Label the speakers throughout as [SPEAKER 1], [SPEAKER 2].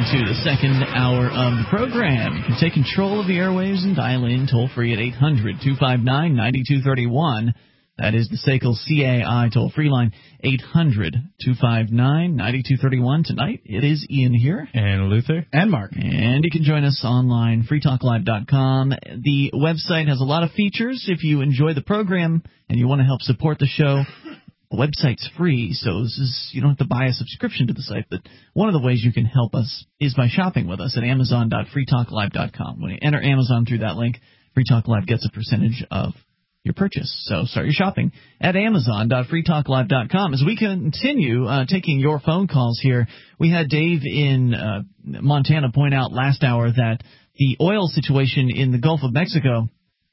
[SPEAKER 1] into the second hour of the program. You can take control of the airwaves and dial in toll-free at 800-259-9231. That is the SACL CAI toll-free line, 800-259-9231. Tonight, it is Ian here.
[SPEAKER 2] And Luther.
[SPEAKER 3] And Mark.
[SPEAKER 1] And you can join us online, freetalklive.com. The website has a lot of features. If you enjoy the program and you want to help support the show, the website's free, so you don't have to buy a subscription to the site. But one of the ways you can help us is by shopping with us at amazon.freetalklive.com. When you enter Amazon through that link, Free Talk Live gets a percentage of your purchase. So start your shopping at amazon.freetalklive.com. As we continue taking your phone calls here, we had Dave in Montana point out last hour that the oil situation in the Gulf of Mexico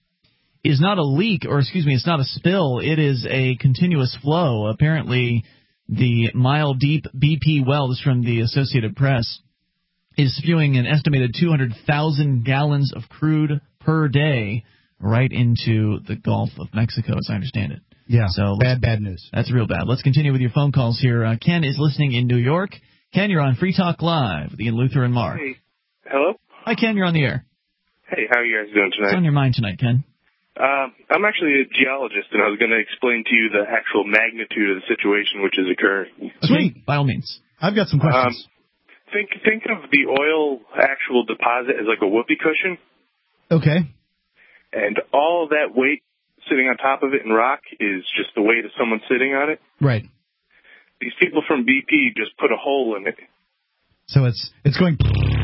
[SPEAKER 1] is not a leak, or it's not a spill. It is a continuous flow. Apparently, the Mile Deep BP well, this is from the Associated Press, is spewing an estimated 200,000 gallons of crude per day right into the Gulf of Mexico, as I understand it.
[SPEAKER 3] Yeah,
[SPEAKER 1] so
[SPEAKER 3] bad news.
[SPEAKER 1] That's real bad. Let's continue with your phone calls here. Ken is listening in New York. Ken, you're on Free Talk Live with Ian, Luther, and Mark.
[SPEAKER 4] Hey. Hello?
[SPEAKER 1] Hi, Ken. You're on the air.
[SPEAKER 4] Hey, how are you guys doing tonight?
[SPEAKER 1] What's on your mind tonight, Ken?
[SPEAKER 4] I'm actually a geologist, and I was going to explain to you the actual magnitude of the situation which is occurring.
[SPEAKER 1] Sweet. By all means.
[SPEAKER 3] I've got some questions.
[SPEAKER 4] Think of the oil actual deposit as like a whoopee cushion.
[SPEAKER 3] Okay.
[SPEAKER 4] And all that weight sitting on top of it in rock is just the weight of someone sitting on it.
[SPEAKER 3] Right.
[SPEAKER 4] These people from BP just put a hole in it.
[SPEAKER 3] So it's going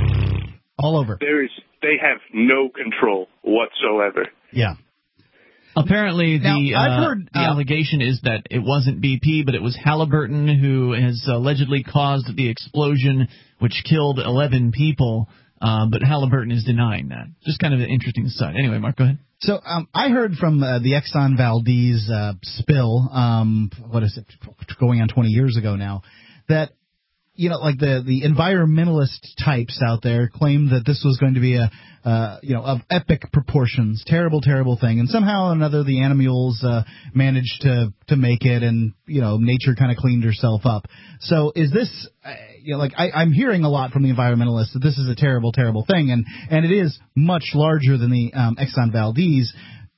[SPEAKER 3] all over.
[SPEAKER 4] They have no control whatsoever.
[SPEAKER 3] Yeah.
[SPEAKER 1] Apparently,
[SPEAKER 3] I've heard,
[SPEAKER 1] the allegation is that it wasn't BP, but it was Halliburton who has allegedly caused the explosion, which killed 11 people. But Halliburton is denying that. Just kind of an interesting aside. Anyway, Mark, go ahead. So
[SPEAKER 3] I heard from the Exxon Valdez spill, what is it, going on 20 years ago now, that, like the environmentalist types out there claimed that this was going to be of epic proportions, terrible, terrible thing. And somehow or another, the animals managed to make it, and, nature kind of cleaned herself up. So is this, I'm hearing a lot from the environmentalists that this is a terrible, terrible thing. And it is much larger than the Exxon Valdez.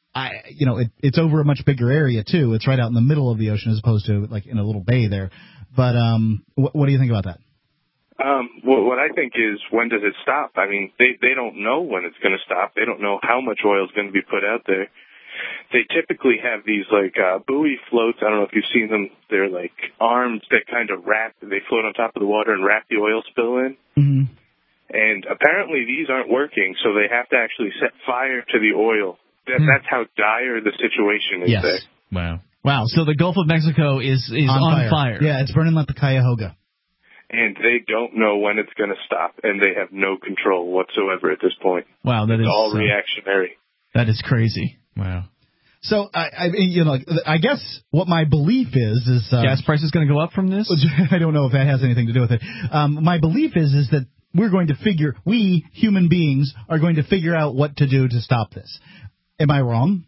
[SPEAKER 3] It's over a much bigger area, too. It's right out in the middle of the ocean as opposed to, in a little bay there. But what do you think about that?
[SPEAKER 4] What I think is, when does it stop? I mean, they don't know when it's going to stop. They don't know how much oil is going to be put out there. They typically have these, buoy floats. I don't know if you've seen them. They're like arms that kind of they float on top of the water and wrap the oil spill in.
[SPEAKER 3] Mm-hmm.
[SPEAKER 4] And apparently these aren't working, so they have to actually set fire to the oil. That's how dire the situation is there.
[SPEAKER 1] Wow. So the Gulf of Mexico is on fire.
[SPEAKER 3] Yeah, it's burning like the Cuyahoga.
[SPEAKER 4] And they don't know when it's going to stop, and they have no control whatsoever at this point.
[SPEAKER 1] Wow,
[SPEAKER 4] it's all reactionary.
[SPEAKER 1] That is crazy.
[SPEAKER 2] Wow.
[SPEAKER 3] So I guess what my belief is
[SPEAKER 1] gas price is going to go up from this.
[SPEAKER 3] I don't know if that has anything to do with it. My belief is that we human beings are going to figure out what to do to stop this. Am I wrong?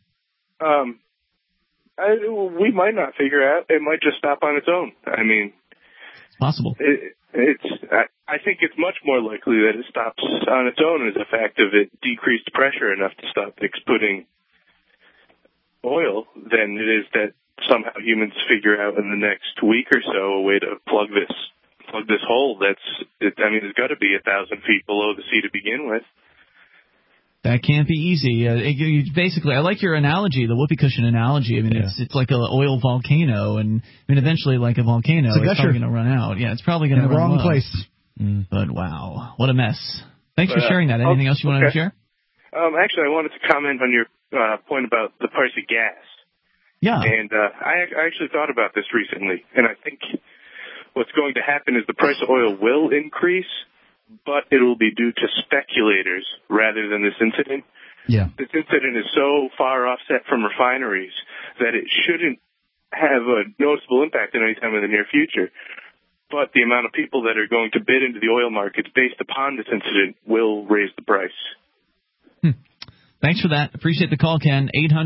[SPEAKER 4] We might not figure out. It might just stop on its own. I mean,
[SPEAKER 1] it's possible.
[SPEAKER 4] I think it's much more likely that it stops on its own as a fact of it decreased pressure enough to stop exploding oil than it is that somehow humans figure out in the next week or so a way to plug this hole. It's got to be 1,000 feet below the sea to begin with.
[SPEAKER 1] That can't be easy. Basically, I like your analogy, the whoopee cushion analogy. I mean, it's like an oil volcano, and eventually, like a volcano, it's probably going to run out. Yeah, it's probably going to run
[SPEAKER 3] in the wrong
[SPEAKER 1] low.
[SPEAKER 3] place.
[SPEAKER 1] But wow, what a mess. Thanks for sharing that. Anything else you wanted to share?
[SPEAKER 4] Actually, I wanted to comment on your point about the price of gas.
[SPEAKER 1] Yeah.
[SPEAKER 4] And I actually thought about this recently, and I think what's going to happen is the price of oil will increase, but it will be due to speculators rather than this incident.
[SPEAKER 3] Yeah.
[SPEAKER 4] This incident is so far offset from refineries that it shouldn't have a noticeable impact in any time in the near future. But the amount of people that are going to bid into the oil markets based upon this incident will raise the price.
[SPEAKER 1] Thanks for that. Appreciate the call, Ken.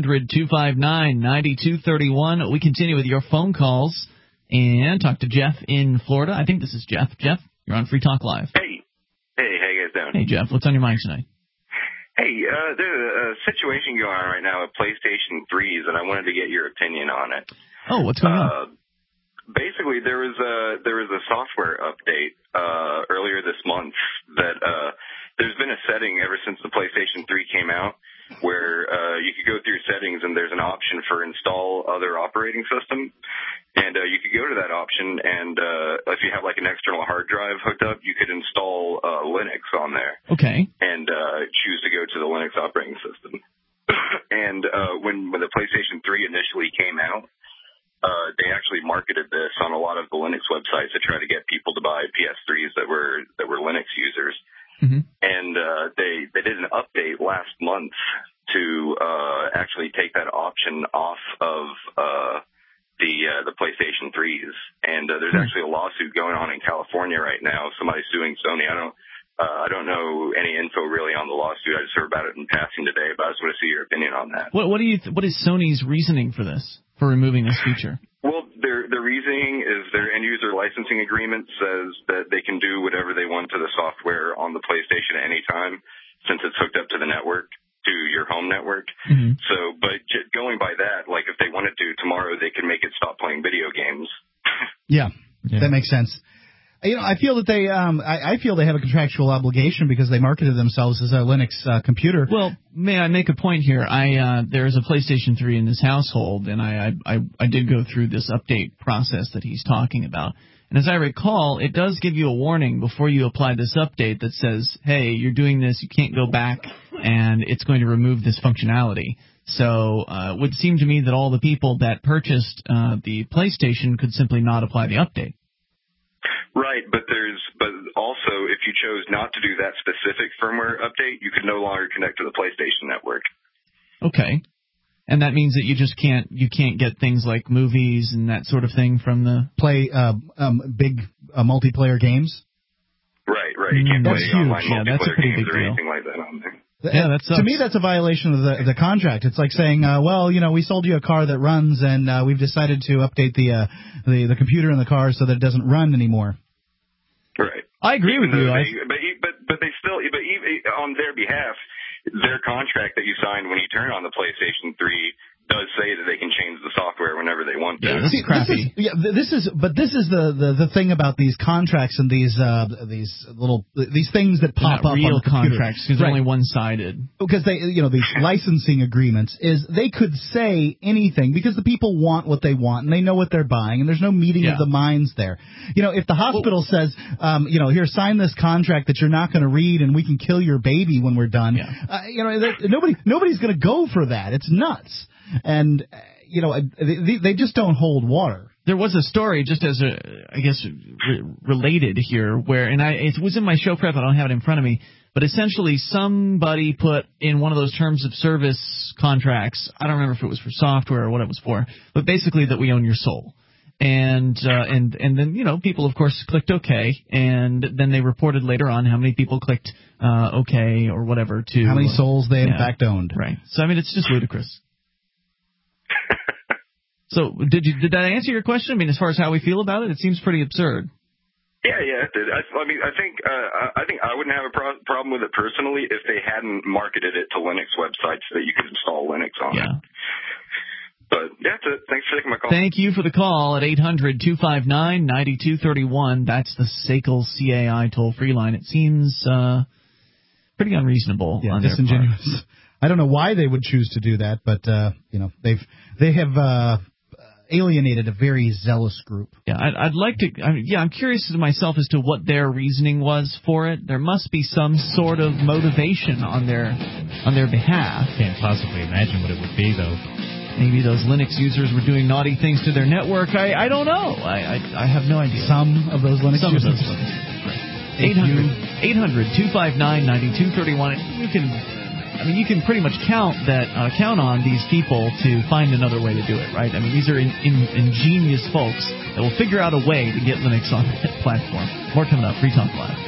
[SPEAKER 1] 800-259-9231. We continue with your phone calls and talk to Jeff in Florida. I think this is Jeff. Jeff, you're on Free Talk Live.
[SPEAKER 4] Hey.
[SPEAKER 1] Hey, Jeff, what's on your mind tonight?
[SPEAKER 2] Hey, there's a situation going on right now with PlayStation 3s, and I wanted to get your opinion on it.
[SPEAKER 1] Oh, what's going on?
[SPEAKER 2] Basically, there was a software update earlier this month that there's been a setting ever since the PlayStation 3 came out where you could go through settings and there's an option for install other operating system. And you could go to that option, and if you have like an external hard drive hooked up, you could install Linux on there.
[SPEAKER 1] Okay.
[SPEAKER 2] And choose to go to the Linux operating system. And when the PlayStation 3 initially came out, they actually marketed this on a lot of the Linux websites to try to get people to buy PS3s that were Linux users.
[SPEAKER 1] Mm-hmm.
[SPEAKER 2] And they did an update last month to actually take that option off of the PlayStation 3s, and there's actually a lawsuit going on in California right now. Somebody's suing Sony. I don't know any info really on the lawsuit. I just heard about it in passing today, but I just want to see your opinion on that.
[SPEAKER 1] What is Sony's reasoning for this, for removing this feature?
[SPEAKER 2] Well, their reasoning is their end user licensing agreement says that they can do whatever they want to the software on the PlayStation at any time since it's hooked up to the network, to your home network.
[SPEAKER 1] Mm-hmm.
[SPEAKER 2] So, but going by that, like if they wanted to tomorrow, they can make it stop playing video games.
[SPEAKER 3] Yeah, that makes sense. I feel that I feel they have a contractual obligation because they marketed themselves as a Linux computer.
[SPEAKER 1] Well, may I make a point here? There's a PlayStation 3 in this household, and I did go through this update process that he's talking about. And as I recall, it does give you a warning before you apply this update that says, hey, you're doing this, you can't go back, and it's going to remove this functionality. So it would seem to me that all the people that purchased the PlayStation could simply not apply the update.
[SPEAKER 2] Right, but also if you chose not to do that specific firmware update, you could no longer connect to the PlayStation network.
[SPEAKER 1] Okay. And that means that you can't get things like movies and that sort of thing from the
[SPEAKER 3] big multiplayer games.
[SPEAKER 2] Right. You can't play online multiplayer games or
[SPEAKER 1] deal.
[SPEAKER 2] Anything like that on there.
[SPEAKER 1] Yeah, that sucks.
[SPEAKER 3] To me, that's a violation of the contract. It's like saying, we sold you a car that runs, and we've decided to update the computer in the car so that it doesn't run anymore.
[SPEAKER 2] Right.
[SPEAKER 1] I agree with you.
[SPEAKER 2] But they still, even on their behalf, their contract that you signed when you turn on the PlayStation 3 does say that they can change the software whenever they want to.
[SPEAKER 1] Yeah, this is crappy.
[SPEAKER 3] This is the thing about these contracts and these things that pop up
[SPEAKER 1] real
[SPEAKER 3] on the computer.
[SPEAKER 1] Contracts because they're only one-sided.
[SPEAKER 3] Because these licensing agreements is they could say anything because the people want what they want and they know what they're buying and there's no meeting of the minds there. If the hospital says, here, sign this contract that you're not going to read and we can kill your baby when we're done. Nobody's going to go for that. It's nuts. And, they just don't hold water.
[SPEAKER 1] There was a story, just as related here, where, it was in my show prep, I don't have it in front of me, but essentially somebody put in one of those terms of service contracts, I don't remember if it was for software or what it was for, but basically that we own your soul. And then, people, of course, clicked OK, and then they reported later on how many people clicked OK or whatever to...
[SPEAKER 3] How many souls they in fact owned.
[SPEAKER 1] Right. So, it's just ludicrous. So, did that answer your question? As far as how we feel about it, it seems pretty absurd.
[SPEAKER 2] Yeah, it did. I think I wouldn't have a problem with it personally if they hadn't marketed it to Linux websites that you could install Linux on.
[SPEAKER 1] Yeah.
[SPEAKER 2] But that's it. Thanks for taking my call.
[SPEAKER 1] Thank you for the call at 800-259-9231. That's the SACL CAI toll-free line. It seems pretty unreasonable.
[SPEAKER 3] Yeah, disingenuous. I don't know why they would choose to do that, but they have alienated a very zealous group.
[SPEAKER 1] Yeah, I'd like to. I'm curious to myself as to what their reasoning was for it. There must be some sort of motivation on their behalf.
[SPEAKER 5] Can't possibly imagine what it would be, though.
[SPEAKER 1] Maybe those Linux users were doing naughty things to their network. I don't know. I have no idea.
[SPEAKER 3] Some of those Linux users.
[SPEAKER 1] Right. 800-259-9231. You can pretty much count on these people to find another way to do it, right? These are ingenious folks that will figure out a way to get Linux on that platform. More coming up. Free Talk Live.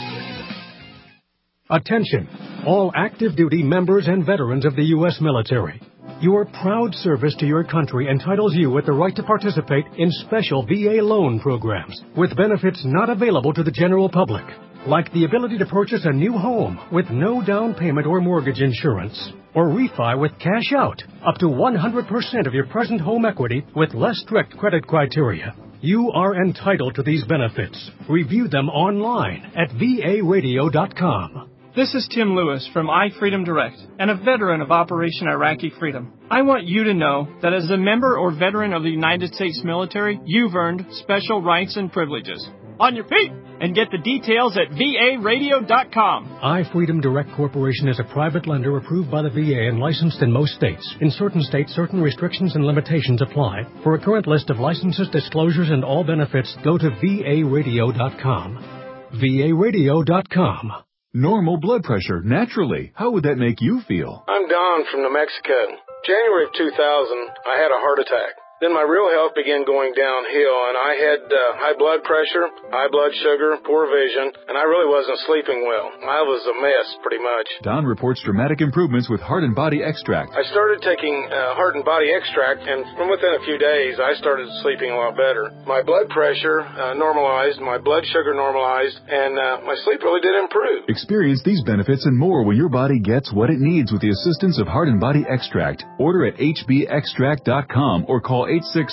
[SPEAKER 6] Attention, all active duty members and veterans of the U.S. military. Your proud service to your country entitles you with the right to participate in special VA loan programs with benefits not available to the general public. like the ability to purchase a new home with no down payment or mortgage insurance, or refi with cash out, up to 100% of your present home equity with less strict credit criteria. You are entitled to these benefits. Review them online at varadio.com.
[SPEAKER 7] This is Tim Lewis from iFreedom Direct and a veteran of Operation Iraqi Freedom. I want you to know that as a member or veteran of the United States military, you've earned special rights and privileges. On your feet! And get the details at varadio.com.
[SPEAKER 6] iFreedom Direct Corporation is a private lender approved by the VA and licensed in most states. In certain states, certain restrictions and limitations apply. For a current list of licenses, disclosures, and all benefits, go to varadio.com. varadio.com.
[SPEAKER 8] Normal blood pressure, naturally. How would that make you feel?
[SPEAKER 9] I'm Don from New Mexico. January of 2000, I had a heart attack. Then my real health began going downhill, and I had high blood pressure, high blood sugar, poor vision, and I really wasn't sleeping well. I was a mess, pretty much.
[SPEAKER 8] Don reports dramatic improvements with Heart and Body Extract.
[SPEAKER 9] I started taking Heart and Body Extract, and from within a few days, I started sleeping a lot better. My blood pressure normalized, my blood sugar normalized, and my sleep really did improve.
[SPEAKER 8] Experience these benefits and more when your body gets what it needs with the assistance of Heart and Body Extract. Order at hbextract.com or call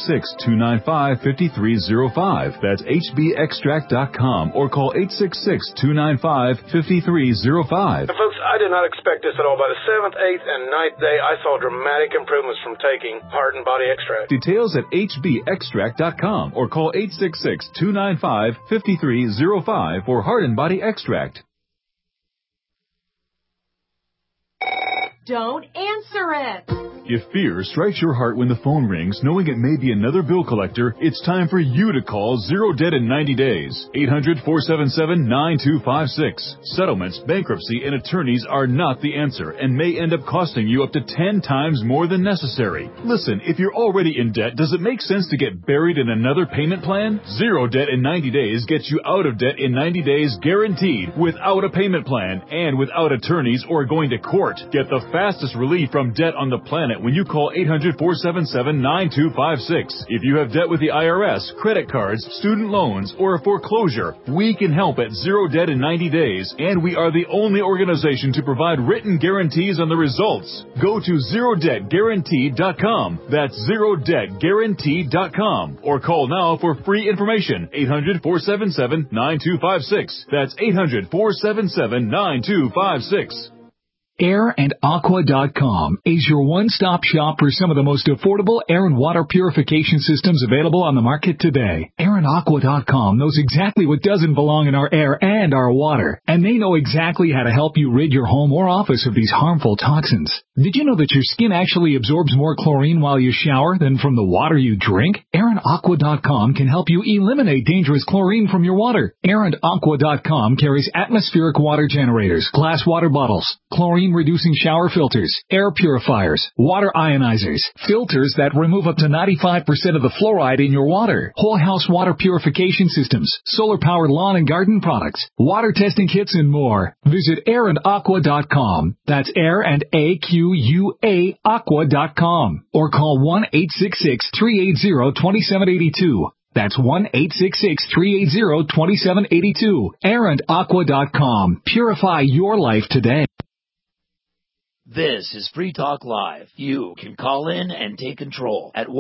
[SPEAKER 8] 866-295-5305. That's hbextract.com or call 866-295-5305.
[SPEAKER 9] And folks, I did not expect this at all. By the 7th, 8th, and 9th day, I saw dramatic improvements from taking Heart and Body Extract.
[SPEAKER 8] Details at hbextract.com or call 866-295-5305 for Heart and Body Extract.
[SPEAKER 10] Don't answer it.
[SPEAKER 8] If fear strikes your heart when the phone rings, knowing it may be another bill collector, it's time for you to call Zero Debt in 90 days. 800-477-9256. Settlements, bankruptcy, and attorneys are not the answer and may end up costing you up to 10 times more than necessary. Listen, if you're already in debt, does it make sense to get buried in another payment plan? Zero Debt in 90 days gets you out of debt in 90 days guaranteed, without a payment plan and without attorneys or going to court. Get the fastest relief from debt on the planet when you call 800-477-9256. If you have debt with the IRS, credit cards, student loans, or a foreclosure, we can help at Zero Debt in 90 days, and we are the only organization to provide written guarantees on the results. Go to ZeroDebtGuaranteed.com. That's ZeroDebtGuaranteed.com. Or call now for free information. 800-477-9256. That's 800-477-9256.
[SPEAKER 11] AirandAqua.com is your one-stop shop for some of the most affordable air and water purification systems available on the market today. AirandAqua.com knows exactly what doesn't belong in our air and our water, and they know exactly how to help you rid your home or office of these harmful toxins. Did you know that your skin actually absorbs more chlorine while you shower than from the water you drink? AirandAqua.com can help you eliminate dangerous chlorine from your water. AirandAqua.com carries atmospheric water generators, glass water bottles, chlorine-reducing shower filters, air purifiers, water ionizers, filters that remove up to 95% of the fluoride in your water, whole house water purification systems, solar-powered lawn and garden products, water testing kits, and more. Visit AirandAqua.com. That's Air and AQUA Aqua.com. Or call 1-866-380-2782. That's 1-866-380-2782. AirandAqua.com. Purify your life today.
[SPEAKER 12] This is Free Talk Live. You can call in and take control at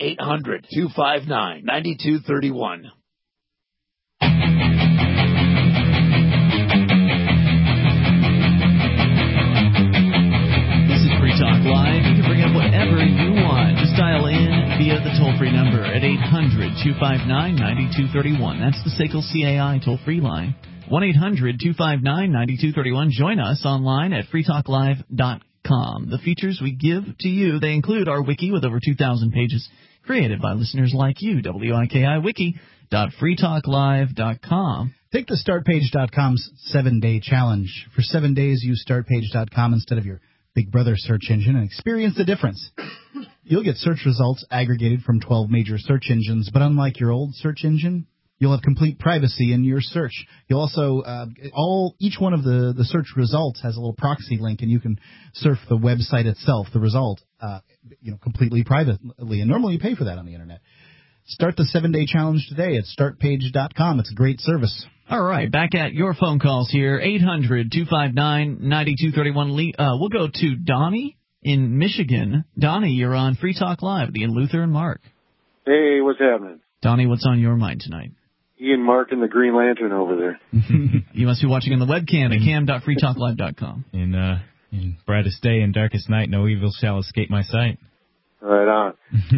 [SPEAKER 12] 1-800-259-9231.
[SPEAKER 1] This is Free Talk Live. You can bring up whatever you want. Just dial in via the toll-free number at 800-259-9231. That's the SACL CAI toll-free line. 1-800-259-9231. Join us online at freetalklive.com. The features we give to you, they include our wiki with over 2,000 pages created by listeners like you, wikiwiki.freetalklive.com.
[SPEAKER 3] Take the StartPage.com's 7-day challenge. For 7 days, use StartPage.com instead of your Big Brother search engine and experience the difference. You'll get search results aggregated from 12 major search engines, but unlike your old search engine, you'll have complete privacy in your search. You'll also, each one of the search results has a little proxy link, and you can surf the website itself, the result, completely privately. And normally you pay for that on the Internet. Start the 7-day challenge today at StartPage.com. It's a great service.
[SPEAKER 1] All right, back at your phone calls here, 800-259-9231. We'll go to Donnie in Michigan. Donnie, you're on Free Talk Live, the Ian Luther and Mark.
[SPEAKER 10] Hey, what's happening?
[SPEAKER 1] Donnie, what's on your mind tonight?
[SPEAKER 10] Ian, Mark, and the Green Lantern over there.
[SPEAKER 1] You must be watching on the webcam at cam.freetalklive.com.
[SPEAKER 5] In brightest day and darkest night, no evil shall escape my sight.
[SPEAKER 10] Right on.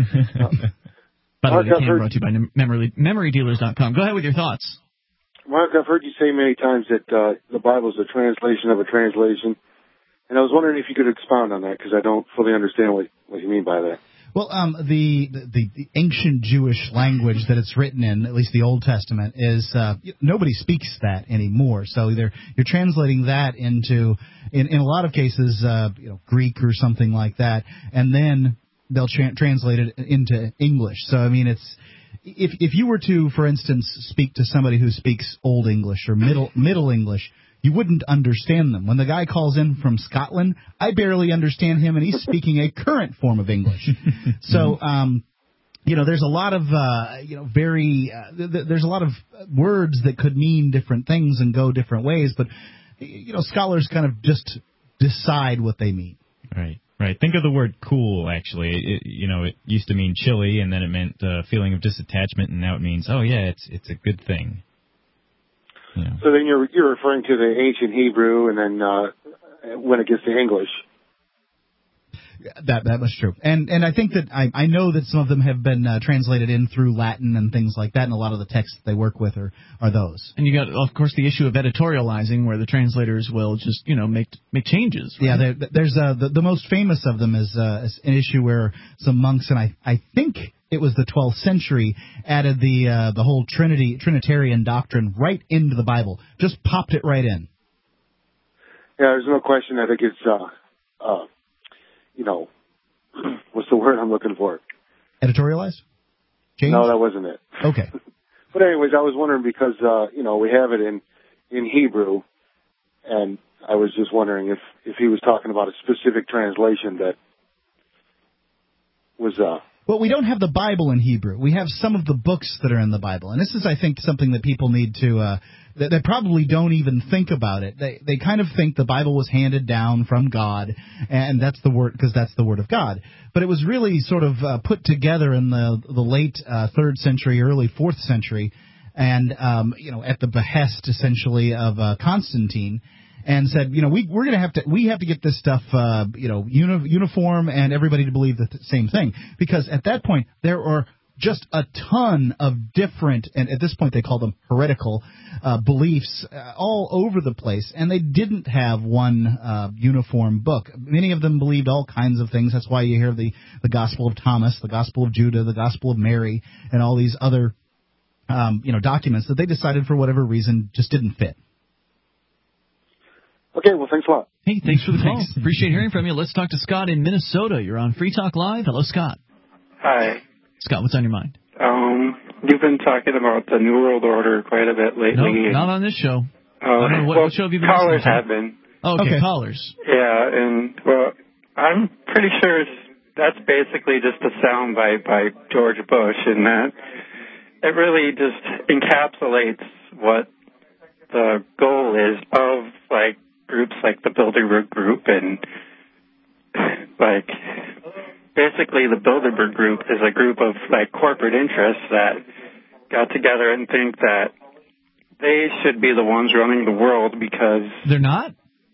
[SPEAKER 1] By the way, the cam brought to you by memorydealers.com. Go ahead with your thoughts.
[SPEAKER 10] Mark, I've heard you say many times that the Bible is a translation of a translation, and I was wondering if you could expound on that, because I don't fully understand what you mean by that.
[SPEAKER 3] Well, the ancient Jewish language that it's written in, at least the Old Testament, is nobody speaks that anymore. So you're translating that into, in a lot of cases, Greek or something like that, and then they'll translate it into English. So I mean, it's if you were to, for instance, speak to somebody who speaks Old English or Middle English, you wouldn't understand them. When the guy calls in from Scotland, I barely understand him, and he's speaking a current form of English. So, there's a lot of, there's a lot of words that could mean different things and go different ways, but, scholars kind of just decide what they mean.
[SPEAKER 5] Right. Think of the word cool, actually. It used to mean chilly, and then it meant feeling of disattachment, and now it means, oh, yeah, it's a good thing. Yeah.
[SPEAKER 10] So then you're referring to the ancient Hebrew, and then when it gets to English.
[SPEAKER 3] That was true. And I think that I know that some of them have been translated in through Latin and things like that, and a lot of the texts that they work with are those.
[SPEAKER 1] And you got, of course, the issue of editorializing, where the translators will just, make changes. Right?
[SPEAKER 3] Yeah, there's the most famous of them is an issue where some monks, and I think it was the 12th century, added the whole Trinitarian doctrine right into the Bible. Just popped it right in.
[SPEAKER 10] Yeah, there's no question. I think it's, what's the word I'm looking for?
[SPEAKER 3] Editorialized? Changed?
[SPEAKER 10] No, that wasn't it.
[SPEAKER 3] Okay.
[SPEAKER 10] But anyways, I was wondering because, we have it in Hebrew, and I was just wondering if he was talking about a specific translation that was,
[SPEAKER 3] Well, we don't have the Bible in Hebrew. We have some of the books that are in the Bible. And this is, I think, something that people need to they probably don't even think about it. They kind of think the Bible was handed down from God, and that's the word, because that's the Word of God. But it was really sort of put together in the late 3rd century, early 4th century, and, at the behest, essentially, of Constantine. And said, we're going to have to get this stuff, uniform and everybody to believe the same thing. Because at that point, there are just a ton of different, and at this point they call them heretical, beliefs all over the place. And they didn't have one uniform book. Many of them believed all kinds of things. That's why you hear the Gospel of Thomas, the Gospel of Judah, the Gospel of Mary, and all these other, documents that they decided for whatever reason just didn't fit.
[SPEAKER 10] Okay, well, thanks a lot.
[SPEAKER 1] Hey, thanks for the call. Appreciate hearing from you. Let's talk to Scott in Minnesota. You're on Free Talk Live. Hello, Scott.
[SPEAKER 13] Hi.
[SPEAKER 1] Scott, what's on your mind?
[SPEAKER 13] You've been talking about the New World Order quite a bit lately.
[SPEAKER 1] No, not on this show. What show have you been
[SPEAKER 13] callers
[SPEAKER 1] listening to?
[SPEAKER 13] have been.
[SPEAKER 1] Oh, okay, callers.
[SPEAKER 13] Yeah, and, I'm pretty sure that's basically just a soundbite by George Bush, and that it really just encapsulates what the goal is of, groups like the Bilderberg Group, and basically the Bilderberg Group is a group of corporate interests that got together and think that they should be the ones running the world because
[SPEAKER 1] they're not.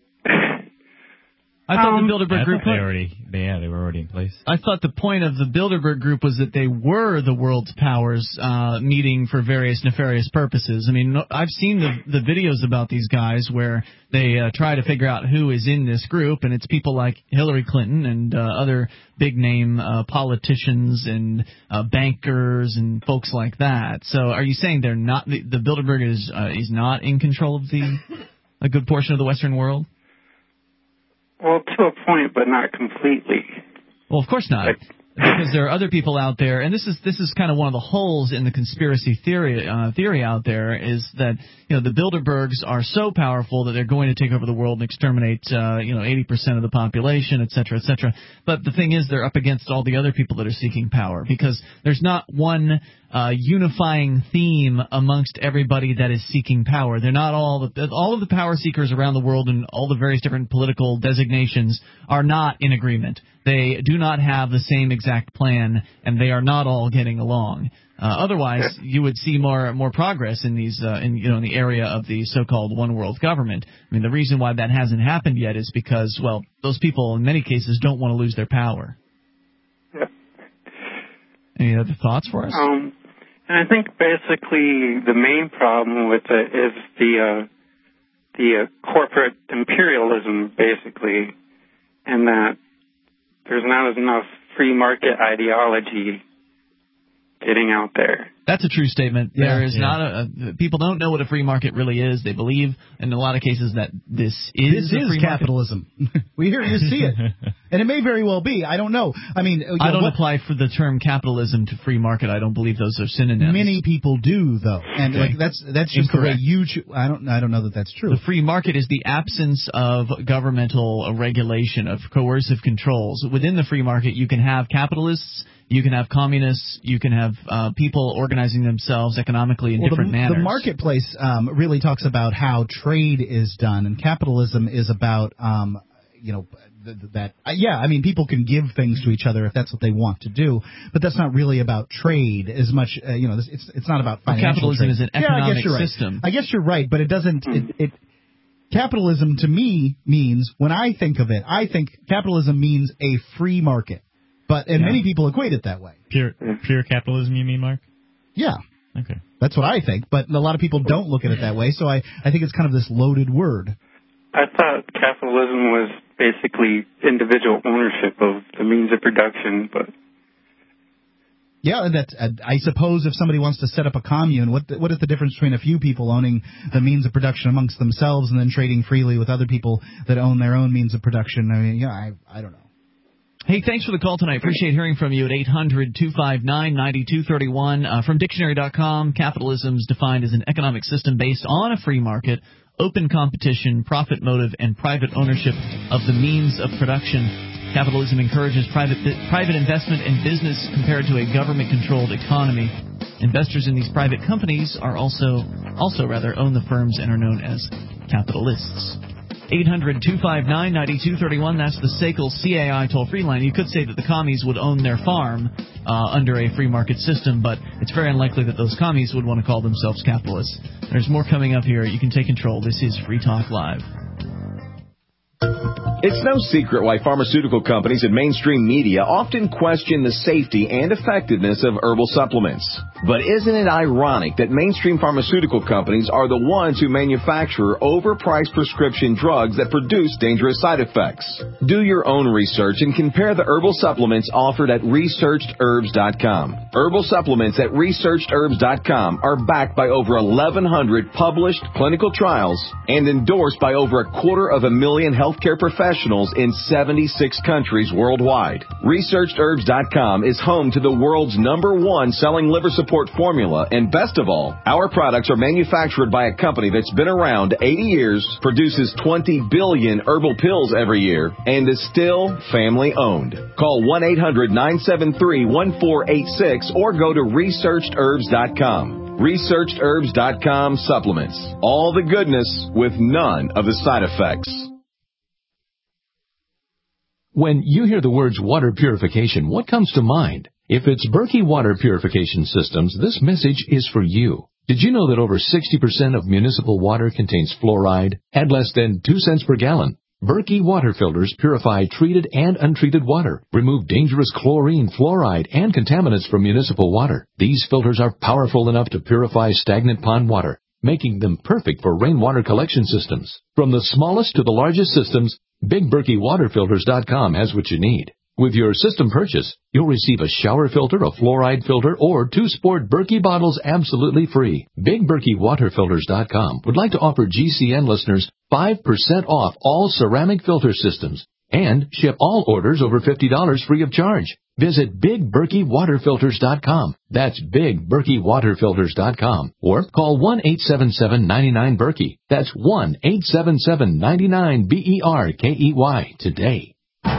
[SPEAKER 1] I thought the Bilderberg Group
[SPEAKER 5] they were already in place.
[SPEAKER 1] I thought the point of the Bilderberg Group was that they were the world's powers meeting for various nefarious purposes. I mean, I've seen the videos about these guys where they try to figure out who is in this group, and it's people like Hillary Clinton and other big-name politicians and bankers and folks like that. So are you saying they're not the Bilderberg is not in control of a good portion of the Western world?
[SPEAKER 13] Well, to a point, but not completely.
[SPEAKER 1] Well, of course not. because there are other people out there, and this is kind of one of the holes in the conspiracy theory out there, is that the Bilderbergs are so powerful that they're going to take over the world and exterminate 80% of the population, et cetera, et cetera. But the thing is, they're up against all the other people that are seeking power, because there's not one unifying theme amongst everybody that is seeking power. They're not all of the power seekers around the world and all the various different political designations are not in agreement. They do not have the same exact plan, and they are not all getting along. Otherwise, you would see more progress in these in the area of the so-called one world government. I mean, the reason why that hasn't happened yet is because, well, those people in many cases don't want to lose their power.
[SPEAKER 13] Yep.
[SPEAKER 1] Any other thoughts for us?
[SPEAKER 13] And I think basically the main problem with it is the corporate imperialism, basically, and that there's not enough free market ideology getting out there.
[SPEAKER 1] That's a true statement. There is not people don't know what a free market really is. They believe in a lot of cases that this is free
[SPEAKER 3] capitalism. We hear you see it, and it may very well be. I don't know. I mean,
[SPEAKER 1] I don't apply for the term capitalism to free market. I don't believe those are synonyms.
[SPEAKER 3] Many people do, though, and that's just
[SPEAKER 1] incorrect.
[SPEAKER 3] The way you. I don't know that that's true.
[SPEAKER 1] The free market is the absence of governmental regulation, of coercive controls. Within the free market, you can have capitalists. You can have communists. You can have people organizing themselves economically in different manners.
[SPEAKER 3] The marketplace really talks about how trade is done, and capitalism is about people can give things to each other if that's what they want to do, but that's not really about trade as much. It's not about financial
[SPEAKER 1] capitalism
[SPEAKER 3] trade.
[SPEAKER 1] is an economic
[SPEAKER 3] system. I guess you're right, but it doesn't. Capitalism to me means, when I think of it, I think capitalism means a free market. Many people equate it that way.
[SPEAKER 5] Pure capitalism, you mean, Mark?
[SPEAKER 3] Yeah.
[SPEAKER 5] Okay.
[SPEAKER 3] That's what I think, but a lot of people don't look at it that way, so I think it's kind of this loaded word.
[SPEAKER 13] I thought capitalism was basically individual ownership of the means of production, but...
[SPEAKER 3] Yeah, I suppose if somebody wants to set up a commune, what is the difference between a few people owning the means of production amongst themselves and then trading freely with other people that own their own means of production? I mean, I don't know.
[SPEAKER 1] Hey, thanks for the call tonight. Appreciate hearing from you at 800-259-9231. From Dictionary.com, capitalism is defined as an economic system based on a free market, open competition, profit motive, and private ownership of the means of production. Capitalism encourages private investment in business compared to a government-controlled economy. Investors in these private companies are also own the firms and are known as capitalists. 800-259-9231. That's the SACL CAI toll-free line. You could say that the commies would own their farm under a free market system, but it's very unlikely that those commies would want to call themselves capitalists. There's more coming up here. You can take control. This is Free Talk Live.
[SPEAKER 14] It's no secret why pharmaceutical companies and mainstream media often question the safety and effectiveness of herbal supplements. But isn't it ironic that mainstream pharmaceutical companies are the ones who manufacture overpriced prescription drugs that produce dangerous side effects? Do your own research and compare the herbal supplements offered at ResearchedHerbs.com. Herbal supplements at ResearchedHerbs.com are backed by over 1,100 published clinical trials and endorsed by over 250,000 healthcare professionals in 76 countries worldwide. ResearchedHerbs.com is home to the world's #1 selling liver support formula, and best of all, our products are manufactured by a company that's been around 80 years, produces 20 billion herbal pills every year, and is still family-owned. Call 1-800-973-1486 or go to ResearchedHerbs.com. ResearchedHerbs.com supplements. All the goodness with none of the side effects.
[SPEAKER 15] When you hear the words water purification, what comes to mind? If it's Berkey Water Purification Systems, this message is for you. Did you know that over 60% of municipal water contains fluoride at less than 2 cents per gallon? Berkey water filters purify treated and untreated water, remove dangerous chlorine, fluoride, and contaminants from municipal water. These filters are powerful enough to purify stagnant pond water, making them perfect for rainwater collection systems. From the smallest to the largest systems, BigBerkeyWaterFilters.com has what you need. With your system purchase, you'll receive a shower filter, a fluoride filter, or 2 sport Berkey bottles absolutely free. BigBerkeyWaterFilters.com would like to offer GCN listeners 5% off all ceramic filter systems. And ship all orders over $50 free of charge. Visit BigBerkeyWaterFilters.com. That's BigBerkeyWaterFilters.com. Or call 1-877-99-BERKEY. That's 1-877-99-BERKEY today.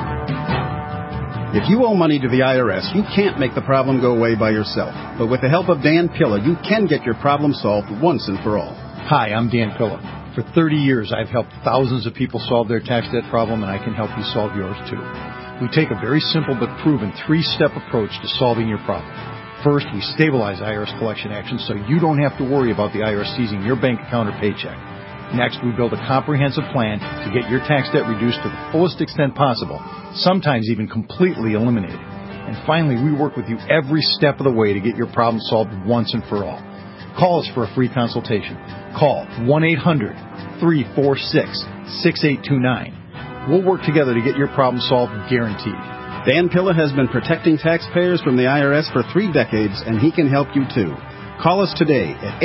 [SPEAKER 16] If you owe money to the IRS, you can't make the problem go away by yourself. But with the help of Dan Pilla, you can get your problem solved once and for all.
[SPEAKER 17] Hi, I'm Dan Pilla. For 30 years, I've helped thousands of people solve their tax debt problem, and I can help you solve yours too. We take a very simple but proven 3-step approach to solving your problem. First, we stabilize IRS collection actions so you don't have to worry about the IRS seizing your bank account or paycheck. Next, we build a comprehensive plan to get your tax debt reduced to the fullest extent possible, sometimes even completely eliminated. And finally, we work with you every step of the way to get your problem solved once and for all. Call us for a free consultation. Call 1-800-346-6829. We'll work together to get your problem solved, guaranteed.
[SPEAKER 16] Dan Pilla has been protecting taxpayers from the IRS for 3 decades, and he can help you too. Call us today at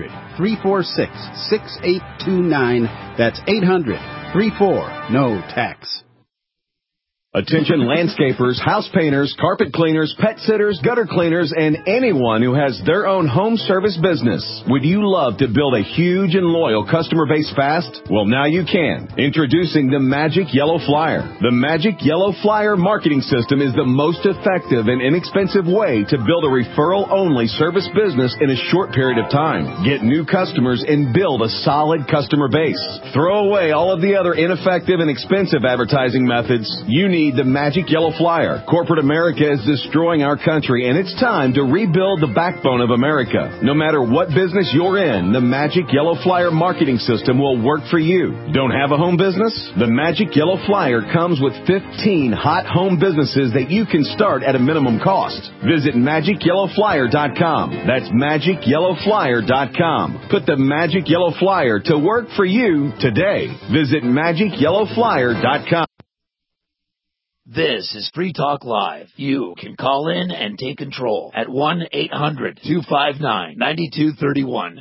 [SPEAKER 16] 800-346-6829. That's 800-34-NO-TAX.
[SPEAKER 14] Attention landscapers, house painters, carpet cleaners, pet sitters, gutter cleaners, and anyone who has their own home service business. Would you love to build a huge and loyal customer base fast? Well, now you can. Introducing the Magic Yellow Flyer. The Magic Yellow Flyer marketing system is the most effective and inexpensive way to build a referral-only service business in a short period of time. Get new customers and build a solid customer base. Throw away all of the other ineffective and expensive advertising methods. You need the Magic Yellow Flyer. Corporate America is destroying our country, and it's time to rebuild the backbone of America. No matter what business you're in, the Magic Yellow Flyer marketing system will work for you. Don't have a home business? The Magic Yellow Flyer comes with 15 hot home businesses that you can start at a minimum cost. Visit MagicYellowFlyer.com. That's MagicYellowFlyer.com. Put the Magic Yellow Flyer to work for you today. Visit MagicYellowFlyer.com.
[SPEAKER 12] This is Free Talk Live. You can call in and take control at 1-800-259-9231.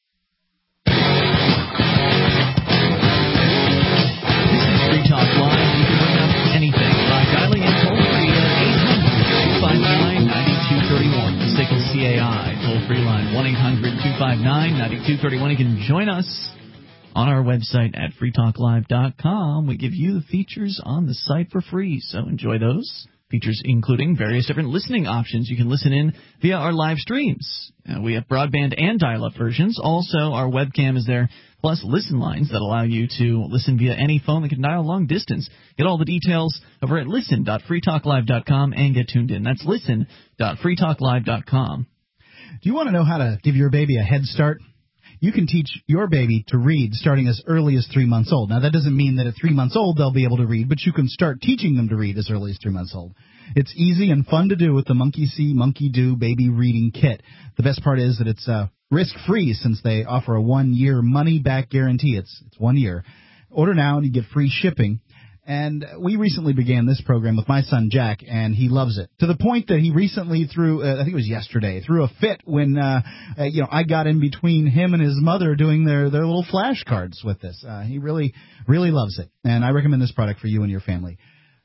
[SPEAKER 1] This is Free Talk Live. You can bring up anything by dialing in toll-free at 800-259-9231. The SACL CAI toll-free line, 1-800-259-9231. You can join us on our website at freetalklive.com. We give you the features on the site for free, so enjoy those. Features including various different listening options. You can listen in via our live streams. We have broadband and dial-up versions. Also, our webcam is there, plus listen lines that allow you to listen via any phone that can dial long distance. Get all the details over at listen.freetalklive.com and get tuned in. That's listen.freetalklive.com.
[SPEAKER 3] Do you want to know how to give your baby a head start? You can teach your baby to read starting as early as 3 months old. Now, that doesn't mean that at 3 months old they'll be able to read, but you can start teaching them to read as early as 3 months old. It's easy and fun to do with the Monkey See, Monkey Do Baby Reading Kit. The best part is that it's risk-free since they offer a 1-year money-back guarantee. It's 1 year. Order now and you get free shipping. And we recently began this program with my son, Jack, and he loves it. To the point that he recently threw, I think it was yesterday, threw a fit when, I got in between him and his mother doing their little flashcards with this. He really, really loves it. And I recommend this product for you and your family.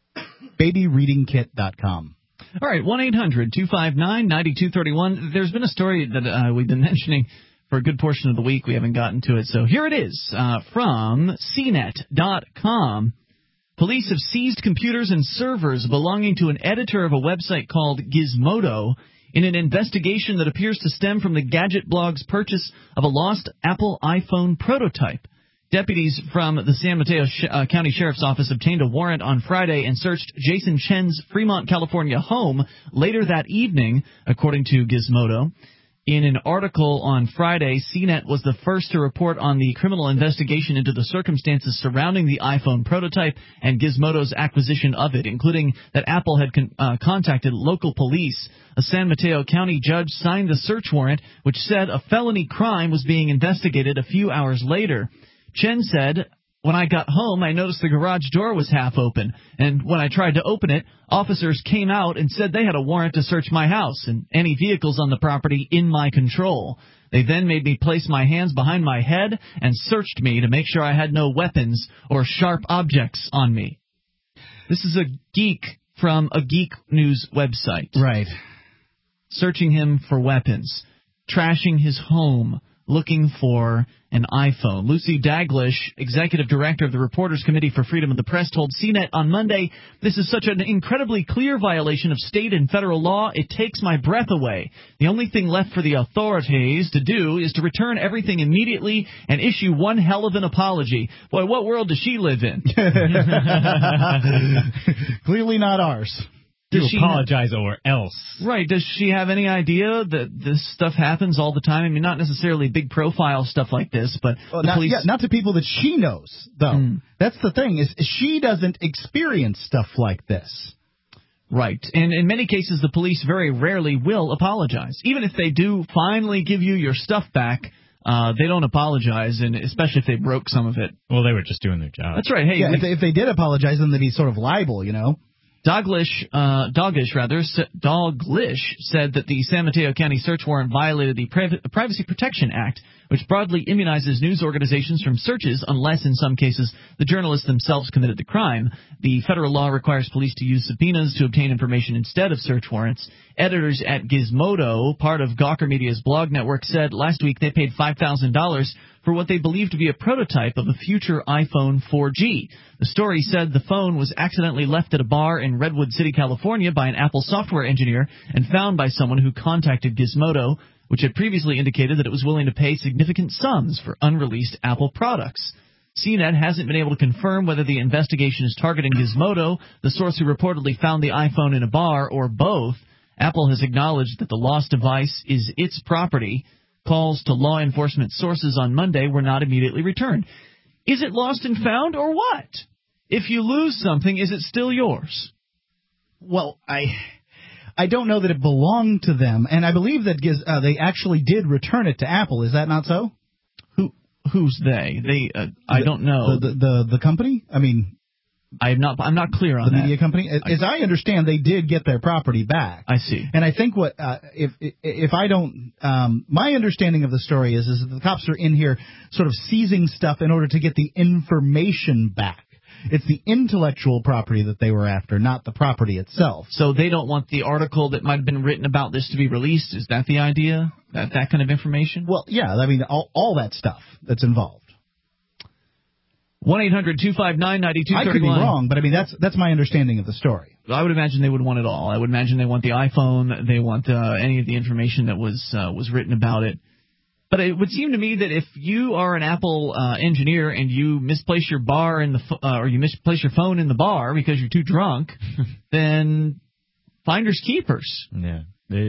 [SPEAKER 3] BabyReadingKit.com.
[SPEAKER 1] All right, 1-800-259-9231. There's been a story that we've been mentioning for a good portion of the week. We haven't gotten to it. So here it is from CNET.com. Police have seized computers and servers belonging to an editor of a website called Gizmodo in an investigation that appears to stem from the Gadget blog's purchase of a lost Apple iPhone prototype. Deputies from the San Mateo County Sheriff's Office obtained a warrant on Friday and searched Jason Chen's Fremont, California home later that evening, according to Gizmodo. In an article on Friday, CNET was the first to report on the criminal investigation into the circumstances surrounding the iPhone prototype and Gizmodo's acquisition of it, including that Apple had contacted local police. A San Mateo County judge signed the search warrant, which said a felony crime was being investigated a few hours later. Chen said, "When I got home, I noticed the garage door was half open, and when I tried to open it, officers came out and said they had a warrant to search my house and any vehicles on the property in my control. They then made me place my hands behind my head and searched me to make sure I had no weapons or sharp objects on me." This is a geek from a geek news website.
[SPEAKER 3] Right.
[SPEAKER 1] Searching him for weapons, trashing his home, looking for an iPhone. Lucy Daglish, executive director of the Reporters Committee for Freedom of the Press, told CNET on Monday, "This is such an incredibly clear violation of state and federal law, it takes my breath away. The only thing left for the authorities to do is to return everything immediately and issue one hell of an apology." Boy, what world does she live in?
[SPEAKER 3] Clearly not ours.
[SPEAKER 5] You apologize or else.
[SPEAKER 1] Right. Does she have any idea that this stuff happens all the time? I mean, not necessarily big profile stuff like this, but the police...
[SPEAKER 3] not to people that she knows, though. That's the thing, is she doesn't experience stuff like this.
[SPEAKER 1] Right. And in many cases, the police very rarely will apologize. Even if they do finally give you your stuff back, they don't apologize, and especially if they broke some of it.
[SPEAKER 5] Well, they were just doing their job.
[SPEAKER 1] That's right. Hey,
[SPEAKER 3] if they did apologize, then they'd be sort of liable, you know?
[SPEAKER 1] Dalglish said that the San Mateo County search warrant violated the Privacy Protection Act, which broadly immunizes news organizations from searches unless, in some cases, the journalists themselves committed the crime. The federal law requires police to use subpoenas to obtain information instead of search warrants. Editors at Gizmodo, part of Gawker Media's blog network, said last week they paid $5,000 for what they believe to be a prototype of a future iPhone 4G. The story said the phone was accidentally left at a bar in Redwood City, California by an Apple software engineer and found by someone who contacted Gizmodo, which had previously indicated that it was willing to pay significant sums for unreleased Apple products. CNET hasn't been able to confirm whether the investigation is targeting Gizmodo, the source who reportedly found the iPhone in a bar, or both. Apple has acknowledged that the lost device is its property. Calls to law enforcement sources on Monday were not immediately returned. Is it lost and found, or what? If you lose something, is it still yours?
[SPEAKER 3] Well, I don't know that it belonged to them, and I believe that they actually did return it to Apple. Is that not so?
[SPEAKER 1] Who's they? I don't know.
[SPEAKER 3] The company? I mean,
[SPEAKER 1] I'm not clear on
[SPEAKER 3] the
[SPEAKER 1] that.
[SPEAKER 3] media company. As I understand, they did get their property back.
[SPEAKER 1] I see.
[SPEAKER 3] And I think what if I don't, my understanding of the story is that the cops are in here sort of seizing stuff in order to get the information back. It's the intellectual property that they were after, not the property itself.
[SPEAKER 1] So they don't want the article that might have been written about this to be released? Is that the idea? That kind of information?
[SPEAKER 3] Well, yeah. I mean, all that stuff that's involved.
[SPEAKER 1] 1-800-259-9231.
[SPEAKER 3] I could be wrong, but I mean that's my understanding of the story.
[SPEAKER 1] I would imagine they would want it all. I would imagine they want the iPhone. They want any of the information that was written about it. But it would seem to me that if you are an Apple engineer and you misplace your bar in or you misplace your phone in the bar because you're too drunk, then finders keepers.
[SPEAKER 5] Yeah.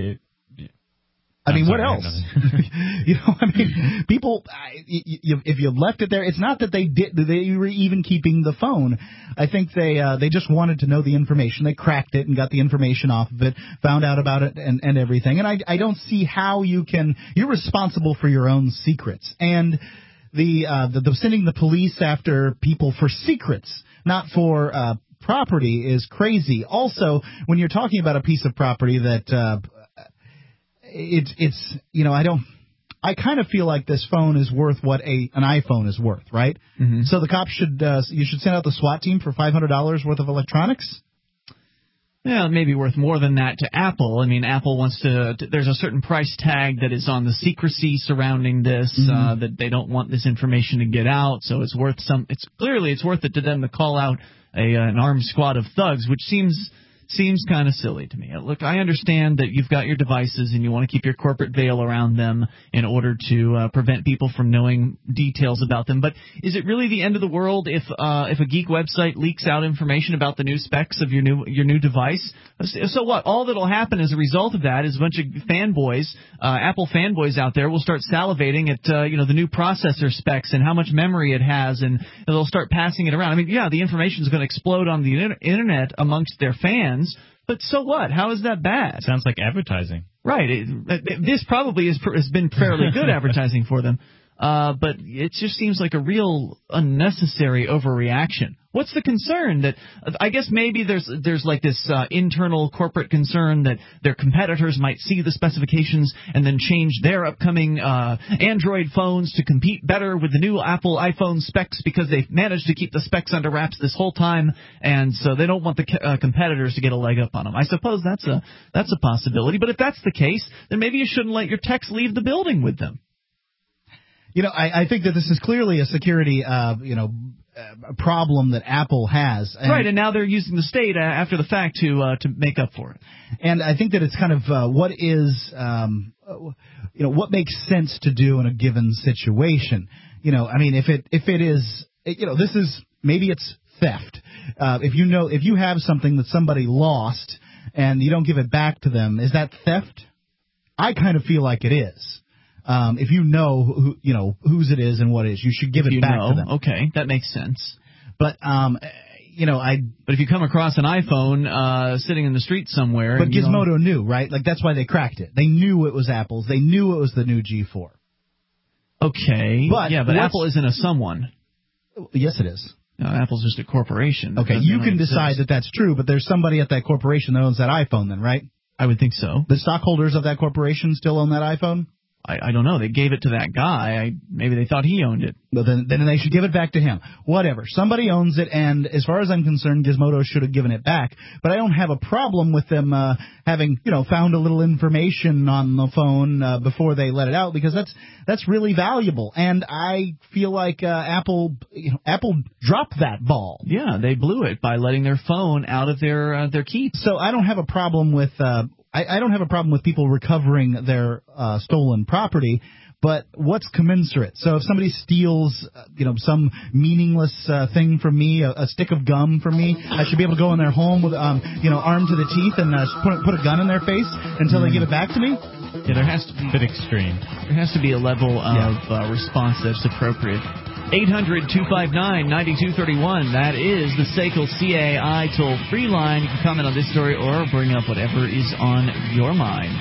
[SPEAKER 3] I mean, what else? I mean, people, if you left it there, it's not that they were even keeping the phone. I think they just wanted to know the information. They cracked it and got the information off of it, found out about it and everything. And I don't see how you're responsible for your own secrets. And the sending the police after people for secrets, not for property, is crazy. Also, when you're talking about a piece of property that, it's I kind of feel like this phone is worth what an iPhone is worth, right? Mm-hmm. So the cops you should send out the SWAT team for $500 worth of electronics?
[SPEAKER 1] Yeah, it may be worth more than that to Apple. I mean, Apple wants there's a certain price tag that is on the secrecy surrounding this, that they don't want this information to get out, so it's worth it's worth it to them to call out an armed squad of thugs, which seems kind of silly to me. Look, I understand that you've got your devices and you want to keep your corporate veil around them in order to prevent people from knowing details about them. But is it really the end of the world if a geek website leaks out information about the new specs of your new device? So what? All that'll happen as a result of that is a bunch of fanboys, Apple fanboys out there will start salivating at the new processor specs and how much memory it has, and they'll start passing it around. I mean, yeah, the information is going to explode on the internet amongst their fans. But so what? How is that bad?
[SPEAKER 5] Sounds like advertising.
[SPEAKER 1] Right. This probably has been fairly good advertising for them. But it just seems like a real unnecessary overreaction. What's the concern? That I guess maybe there's like this internal corporate concern that their competitors might see the specifications and then change their upcoming Android phones to compete better with the new Apple iPhone specs because they've managed to keep the specs under wraps this whole time, and so they don't want the competitors to get a leg up on them. I suppose that's a possibility. But if that's the case, then maybe you shouldn't let your techs leave the building with them.
[SPEAKER 3] I think that this is clearly a security, problem that Apple has.
[SPEAKER 1] Right, and now they're using the state after the fact to make up for it.
[SPEAKER 3] And I think that it's kind of what makes sense to do in a given situation. If it is, this is, maybe it's theft. If you have something that somebody lost and you don't give it back to them, is that theft? I kind of feel like it is. If you know whose it is and what it is, you should give it back to them.
[SPEAKER 1] Okay, that makes sense.
[SPEAKER 3] But
[SPEAKER 1] but if you come across an iPhone sitting in the street somewhere,
[SPEAKER 3] but Gizmodo knew, right? Like that's why they cracked it. They knew it was Apple's. They knew it was the new G4.
[SPEAKER 1] Okay, but Apple isn't a someone.
[SPEAKER 3] Yes, it is.
[SPEAKER 1] No, Apple's just a corporation.
[SPEAKER 3] Okay, you can decide that that's true, but there's somebody at that corporation that owns that iPhone, then, right?
[SPEAKER 1] I would think so.
[SPEAKER 3] The stockholders of that corporation still own that iPhone?
[SPEAKER 1] I don't know. They gave it to that guy. Maybe they thought he owned it.
[SPEAKER 3] Well, then they should give it back to him. Whatever. Somebody owns it, and as far as I'm concerned, Gizmodo should have given it back. But I don't have a problem with them having, found a little information on the phone before they let it out, because that's really valuable. And I feel like Apple dropped that ball.
[SPEAKER 1] Yeah, they blew it by letting their phone out of their keep.
[SPEAKER 3] So I don't have a problem with I don't have a problem with people recovering their stolen property, but what's commensurate? So if somebody steals, some meaningless thing from me, a stick of gum from me, I should be able to go in their home with, armed to the teeth and put a gun in their face until they give it back to me?
[SPEAKER 1] Yeah, there has to be a bit extreme. There has to be a level of response that's appropriate. 800-259-9231. That is the SACL CAI toll-free line. You can comment on this story or bring up whatever is on your mind.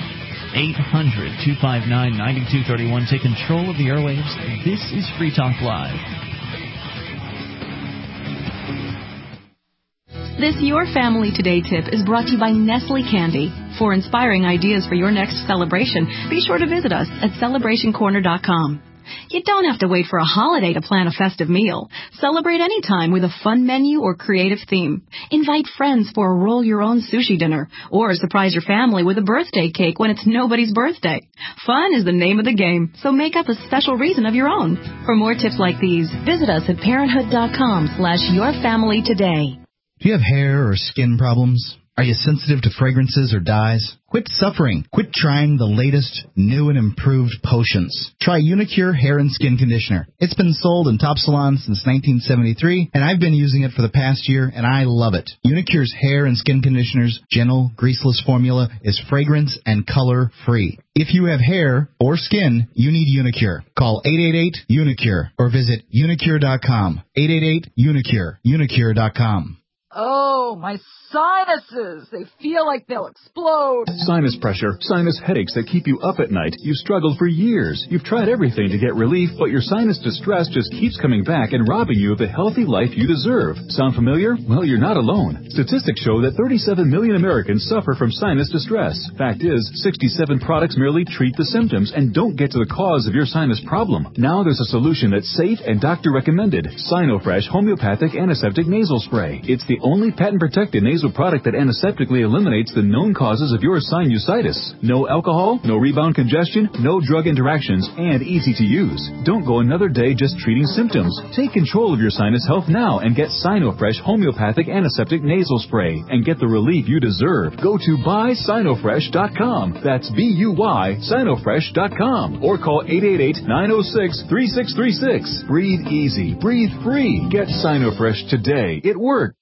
[SPEAKER 1] 800-259-9231. Take control of the airwaves. This is Free Talk Live.
[SPEAKER 18] This Your Family Today tip is brought to you by Nestle Candy. For inspiring ideas for your next celebration, be sure to visit us at CelebrationCorner.com. You don't have to wait for a holiday to plan a festive meal. Celebrate anytime with a fun menu or creative theme. Invite friends for a roll-your-own sushi dinner, or surprise your family with a birthday cake when it's nobody's birthday. Fun is the name of the game, so make up a special reason of your own. For more tips like these, visit us at parenthood.com/yourfamilytoday.
[SPEAKER 3] Do you have hair or skin problems? Are you sensitive to fragrances or dyes? Quit suffering. Quit trying the latest, new and improved potions. Try Unicure Hair and Skin Conditioner. It's been sold in top salons since 1973, and I've been using it for the past year, and I love it. Unicure's Hair and Skin Conditioner's gentle, greaseless formula is fragrance and color-free. If you have hair or skin, you need Unicure. Call 888-UNICURE or visit unicure.com. 888-UNICURE. Unicure.com.
[SPEAKER 19] Oh, my sinuses! They feel like they'll explode.
[SPEAKER 8] Sinus pressure, sinus headaches that keep you up at night. You've struggled for years. You've tried everything to get relief, but your sinus distress just keeps coming back and robbing you of the healthy life you deserve. Sound familiar? Well, you're not alone. Statistics show that 37 million Americans suffer from sinus distress. Fact is, 67 products merely treat the symptoms and don't get to the cause of your sinus problem. Now there's a solution that's safe and doctor recommended. Sinofresh Homeopathic Antiseptic Nasal Spray. It's the only patent-protected nasal product that antiseptically eliminates the known causes of your sinusitis. No alcohol, no rebound congestion, no drug interactions, and easy to use. Don't go another day just treating symptoms. Take control of your sinus health now and get Sinofresh Homeopathic Antiseptic Nasal Spray and get the relief you deserve. Go to buysinofresh.com. That's B-U-Y, Sinofresh.com. Or call 888-906-3636. Breathe easy. Breathe free. Get Sinofresh today. It works.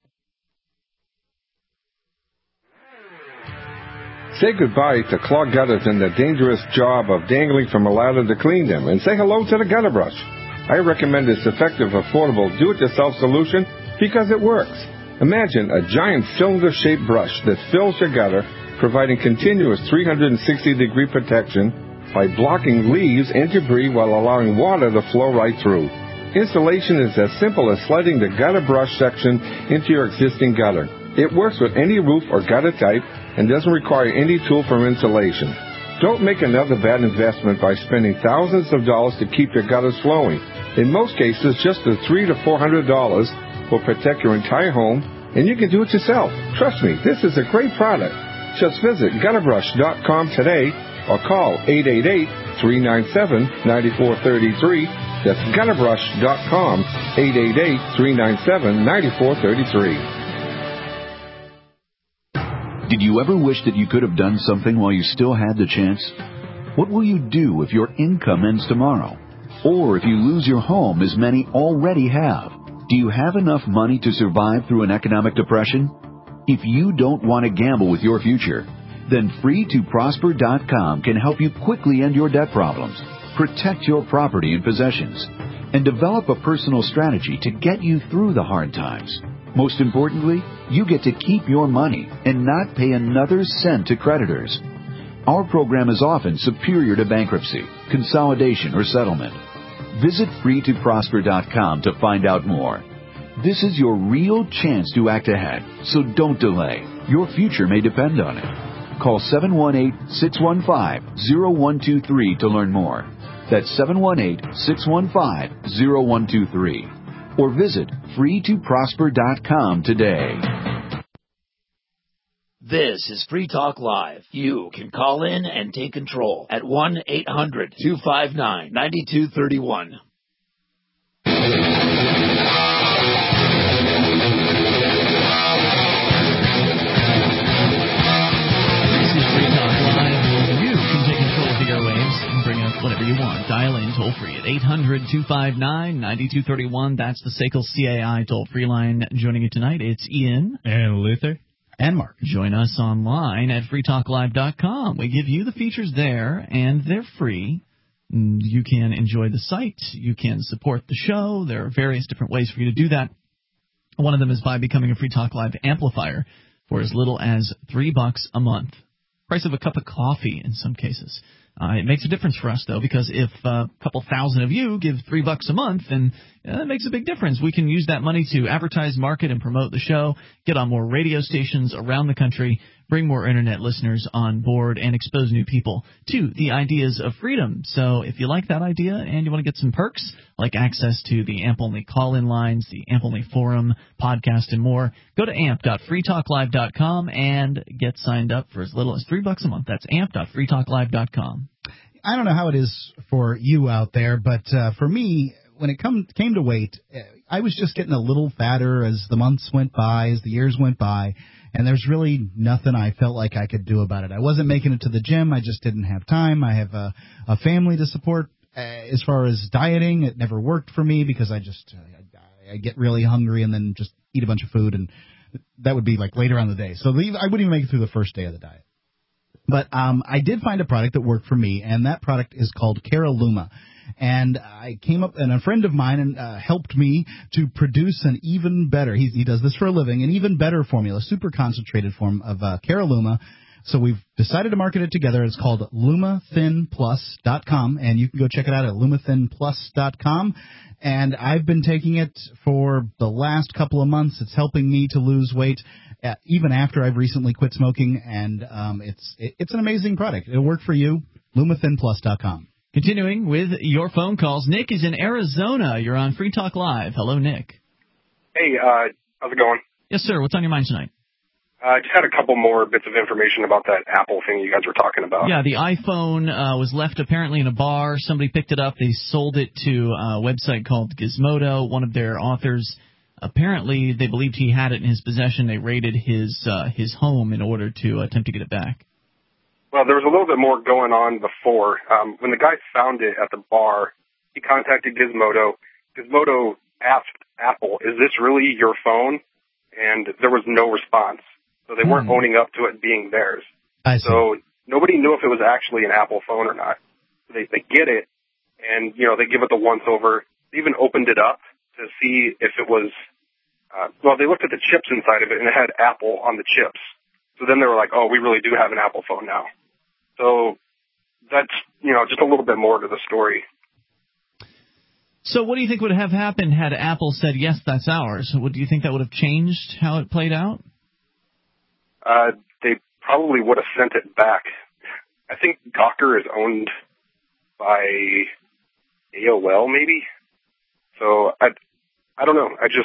[SPEAKER 20] Say goodbye to clogged gutters and the dangerous job of dangling from a ladder to clean them, and say hello to the gutter brush. I recommend this effective, affordable, do-it-yourself solution because it works. Imagine a giant cylinder-shaped brush that fills your gutter, providing continuous 360-degree protection by blocking leaves and debris while allowing water to flow right through. Installation is as simple as sliding the gutter brush section into your existing gutter. It works with any roof or gutter type and doesn't require any tool for installation. Don't make another bad investment by spending thousands of dollars to keep your gutters flowing. In most cases, just the $300 to $400 will protect your entire home, and you can do it yourself. Trust me, this is a great product. Just visit gutterbrush.com today or call 888-397-9433. That's gutterbrush.com, 888-397-9433.
[SPEAKER 8] Did you ever wish that you could have done something while you still had the chance? What will you do if your income ends tomorrow? Or if you lose your home, as many already have? Do you have enough money to survive through an economic depression? If you don't want to gamble with your future, then FreeToProsper.com can help you quickly end your debt problems, protect your property and possessions, and develop a personal strategy to get you through the hard times. Most importantly, you get to keep your money and not pay another cent to creditors. Our program is often superior to bankruptcy, consolidation, or settlement. Visit FreeToProsper.com to find out more. This is your real chance to act ahead, so don't delay. Your future may depend on it. Call 718-615-0123 to learn more. That's 718-615-0123. Or visit FreeToProsper.com today.
[SPEAKER 12] This is Free Talk Live. You can call in and take control at 1-800-259-9231.
[SPEAKER 1] Whatever you want. Dial in toll-free at 800-259-9231. That's the SACL CAI toll-free line. Joining you tonight, it's Ian.
[SPEAKER 5] And Luther.
[SPEAKER 3] And Mark.
[SPEAKER 1] Join us online at freetalklive.com. We give you the features there, and they're free. You can enjoy the site. You can support the show. There are various different ways for you to do that. One of them is by becoming a Free Talk Live amplifier for as little as $3 a month. Price of a cup of coffee in some cases. It makes a difference for us, though, because if a couple thousand of you give $3 a month, then that makes a big difference. We can use that money to advertise, market, and promote the show, get on more radio stations around the country, bring more Internet listeners on board, and expose new people to the ideas of freedom. So if you like that idea and you want to get some perks, like access to the AMP-only call-in lines, the AMP-only forum, podcast, and more, go to amp.freetalklive.com and get signed up for as little as $3 a month. That's amp.freetalklive.com.
[SPEAKER 3] I don't know how it is for you out there, but for me, when it came to weight, I was just getting a little fatter as the months went by, as the years went by, and there's really nothing I felt like I could do about it. I wasn't making it to the gym. I just didn't have time. I have a family to support. As far as dieting, it never worked for me because I get really hungry and then just eat a bunch of food, and that would be like later on in the day. So I wouldn't even make it through the first day of the diet. But I did find a product that worked for me, and that product is called Caraluma. And I came up, and a friend of mine helped me to produce an even better, he does this for a living, an even better formula, super concentrated form of Caraluma. So we've decided to market it together. It's called LumaThinPlus.com, and you can go check it out at LumaThinPlus.com. And I've been taking it for the last couple of months. It's helping me to lose weight, even after I've recently quit smoking, and it's an amazing product. It'll work for you. LumaThinPlus.com.
[SPEAKER 1] Continuing with your phone calls, Nick is in Arizona. You're on Free Talk Live. Hello, Nick.
[SPEAKER 21] Hey, how's it going?
[SPEAKER 1] Yes, sir. What's on your mind tonight?
[SPEAKER 21] I just had a couple more bits of information about that Apple thing you guys were talking about.
[SPEAKER 1] Yeah, the iPhone was left apparently in a bar. Somebody picked it up. They sold it to a website called Gizmodo. One of their authors, apparently they believed he had it in his possession. They raided his home in order to attempt to get it back.
[SPEAKER 21] Well, there was a little bit more going on before. When the guy found it at the bar, he contacted Gizmodo. Gizmodo asked Apple, is this really your phone? And there was no response. So they weren't owning up to it being theirs. So nobody knew if it was actually an Apple phone or not. They get it, and, they give it the once-over. They even opened it up to see if it was, they looked at the chips inside of it, and it had Apple on the chips. So then they were like, oh, we really do have an Apple phone now. So that's, just a little bit more to the story.
[SPEAKER 1] So what do you think would have happened had Apple said, yes, that's ours? Do you think that would have changed how it played out?
[SPEAKER 21] They probably would have sent it back. I think Gawker is owned by AOL, maybe. So I don't know. I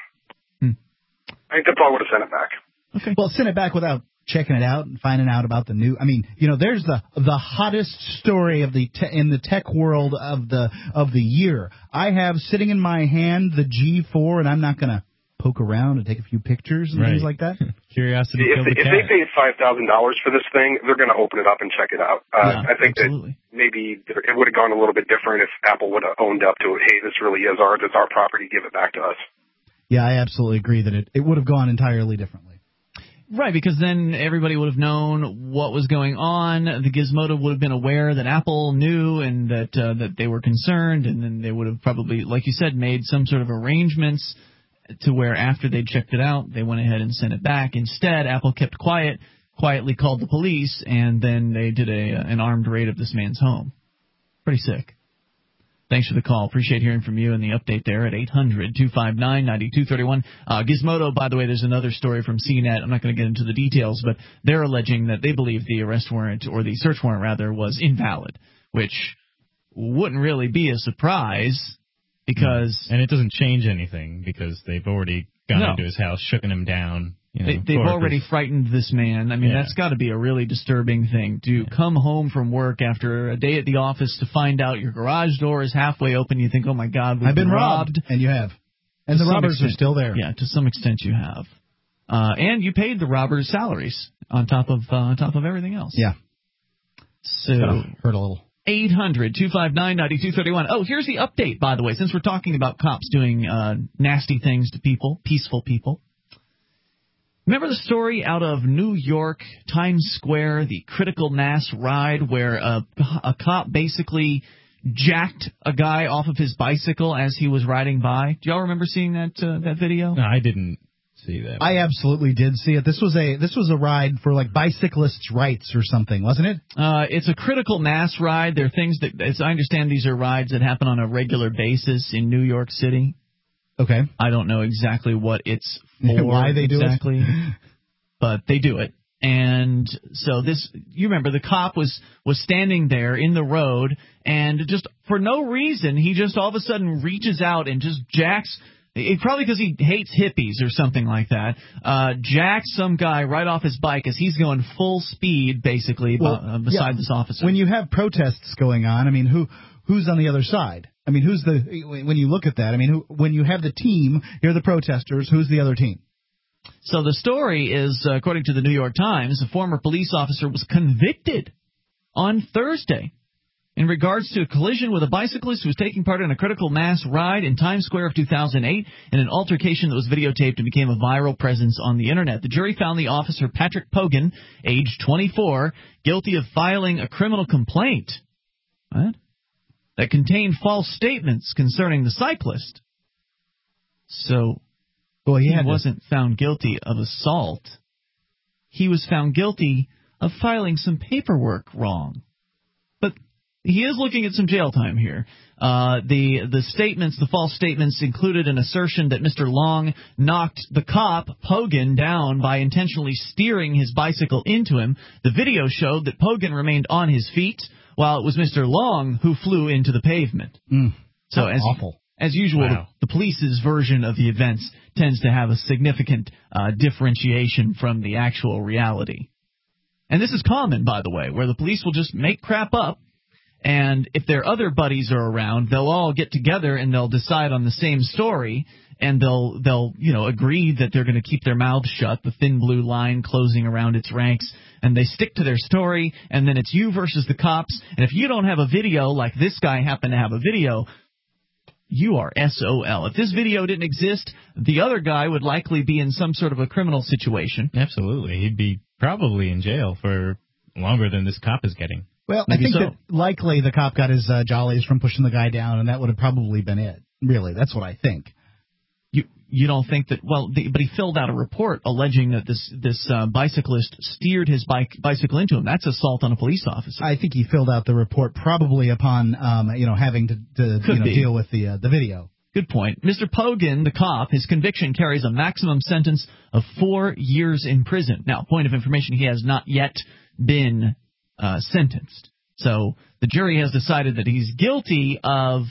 [SPEAKER 21] think they probably would have sent it back.
[SPEAKER 3] Okay. Well, send it back without checking it out and finding out about the new. I mean, there's the hottest story of in the tech world of the year. I have sitting in my hand the G4, and I'm not going to poke around and take a few pictures and things like that.
[SPEAKER 5] Curiosity killed the cat.
[SPEAKER 21] If they paid $5,000 for this thing, they're going to open it up and check it out. I think that maybe it would have gone a little bit different if Apple would have owned up to it. Hey, this really is ours. It's our property. Give it back to us.
[SPEAKER 3] Yeah, I absolutely agree that it would have gone entirely differently.
[SPEAKER 1] Right, because then everybody would have known what was going on. The Gizmodo would have been aware that Apple knew and that they were concerned, and then they would have probably, like you said, made some sort of arrangements to where after they checked it out, they went ahead and sent it back. Instead, Apple kept quietly called the police, and then they did an armed raid of this man's home. Pretty sick. Thanks for the call. Appreciate hearing from you and the update there at 800-259-9231. Gizmodo, by the way, there's another story from CNET. I'm not going to get into the details, but they're alleging that they believe the arrest warrant, or the search warrant rather, was invalid, which wouldn't really be a surprise because...
[SPEAKER 5] And it doesn't change anything because they've already gone into his house, shooken him down.
[SPEAKER 1] They've already frightened this man. I mean, that's got to be a really disturbing thing to come home from work after a day at the office to find out your garage door is halfway open. You think, oh, my God,
[SPEAKER 3] I've been robbed. And you have. And the robbers are still there.
[SPEAKER 1] Yeah, to some extent you have. And you paid the robbers' salaries on top of everything else.
[SPEAKER 3] Yeah.
[SPEAKER 1] So
[SPEAKER 3] hurt a little.
[SPEAKER 1] 800-259-9231. Oh, here's the update, by the way, since we're talking about cops doing nasty things to people, peaceful people. Remember the story out of New York, Times Square, the critical mass ride where a cop basically jacked a guy off of his bicycle as he was riding by? Do y'all remember seeing that video?
[SPEAKER 5] No, I didn't see that.
[SPEAKER 3] I absolutely did see it. This was a ride for like bicyclists' rights or something, wasn't it?
[SPEAKER 1] It's a critical mass ride. There are things that, as I understand, these are rides that happen on a regular basis in New York City.
[SPEAKER 3] Okay.
[SPEAKER 1] I don't know exactly what it's for.
[SPEAKER 3] Why they do
[SPEAKER 1] exactly,
[SPEAKER 3] it.
[SPEAKER 1] But they do it. And so you remember the cop was standing there in the road, and just for no reason, he just all of a sudden reaches out and just jacks, probably because he hates hippies or something like that, jacks some guy right off his bike as he's going full speed, basically, beside this officer.
[SPEAKER 3] When you have protests going on, I mean, who's on the other side? I mean, when you look at that, I mean, when you have the team, you're the protesters, who's the other team?
[SPEAKER 1] So the story is, according to the New York Times, a former police officer was convicted on Thursday in regards to a collision with a bicyclist who was taking part in a critical mass ride in Times Square of 2008 in an altercation that was videotaped and became a viral presence on the Internet. The jury found the officer, Patrick Pogan, age 24, guilty of filing a criminal complaint. What? That contained false statements concerning the cyclist. So, he wasn't found guilty of assault. He was found guilty of filing some paperwork wrong. But he is looking at some jail time here. The statements, the false statements, included an assertion that Mr. Long knocked the cop, Pogan, down by intentionally steering his bicycle into him. The video showed that Pogan remained on his feet, while it was Mr. Long who flew into the pavement. So as usual, the police's version of the events tends to have a significant differentiation from the actual reality. And this is common, by the way, where the police will just make crap up, and if their other buddies are around, they'll all get together and they'll decide on the same story, and they'll agree that they're going to keep their mouths shut, the thin blue line closing around its ranks, and they stick to their story, and then it's you versus the cops. And if you don't have a video like this guy happened to have a video, you are SOL. If this video didn't exist, the other guy would likely be in some sort of a criminal situation.
[SPEAKER 5] Absolutely. He'd be probably in jail for longer than this cop is getting.
[SPEAKER 3] Well, I think that likely the cop got his jollies from pushing the guy down, and that would have probably been it. Really, that's what I think.
[SPEAKER 1] you don't think that, but he filled out a report alleging that this bicyclist steered his bicycle into him. That's assault on a police officer.
[SPEAKER 3] I think he filled out the report probably upon, having to deal with the video.
[SPEAKER 1] Good point. Mr. Pogan, the cop, his conviction carries a maximum sentence of 4 years in prison. Now, point of information, he has not yet been sentenced. So the jury has decided that he's guilty of